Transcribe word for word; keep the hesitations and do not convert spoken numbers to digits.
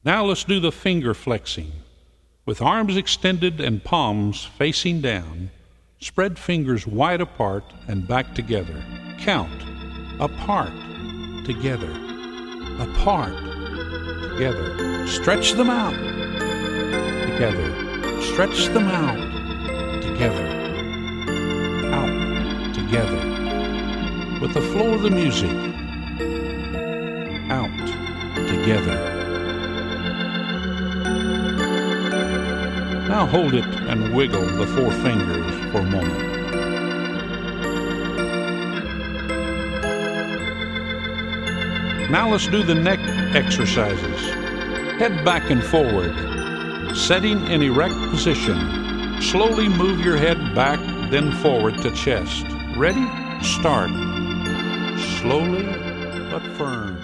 Now let's do the finger flexing. With arms extended and palms facing down, spread fingers wide apart and back together. Count. Apart, together. Apart, together. Stretch them out. Together. Stretch them out. Together. Out. Together. With the flow of the music. Out. Together. Now hold it and wiggle the four fingers for a moment. Now let's do the neck exercises. Head back and forward, setting in erect position. Slowly move your head back, then forward to chest. Ready? Start. Slowly but firm.